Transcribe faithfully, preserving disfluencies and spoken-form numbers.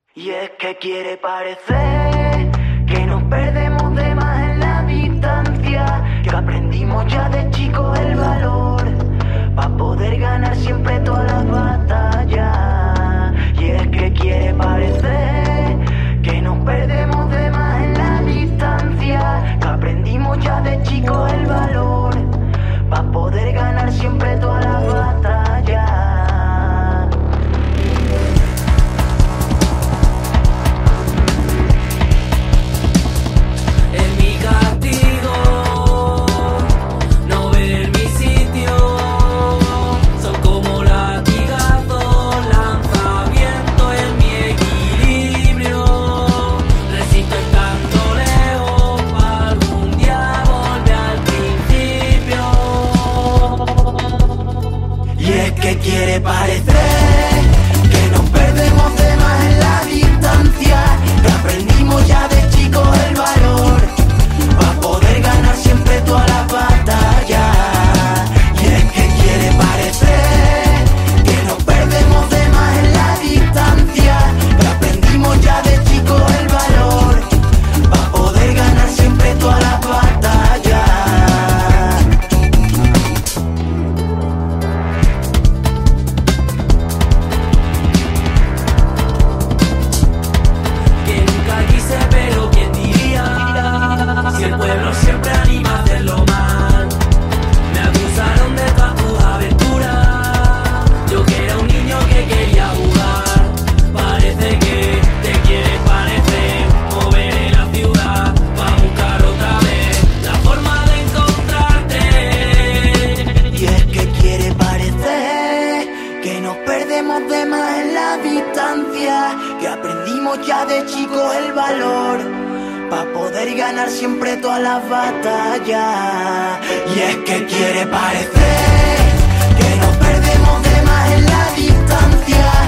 Y es que quiere parecer que nos perdemos de más en la distancia, que aprendimos ya de chicos el valor pa' poder ganar siempre todas las batallas. Y es que quiere parecer que nos perdemos de más en la distancia, que aprendimos ya de chicos el valor pa' poder ganar siempre todas las batallas. Quiere parecer que nos perdemos de más en la distancia, que aprendimos ya de chicos el valor para poder ganar siempre todas las batallas. Y es que quiere parecer que nos perdemos de más en la distancia, que aprendimos ya de chicos el valor para poder ganar siempre todas las batallas. Siempre anima a hacerlo mal. Me acusaron de todas tus aventuras. Yo que era un niño que quería jugar. Parece que te quieres parecer, mover en la ciudad para buscar otra vez la forma de encontrarte. Y es que quiere parecer que nos perdemos de más en la distancia, que aprendimos ya de chicos el valor pa' poder ganar siempre todas las batallas. Y es que quiere parecer que nos perdemos de más en la distancia,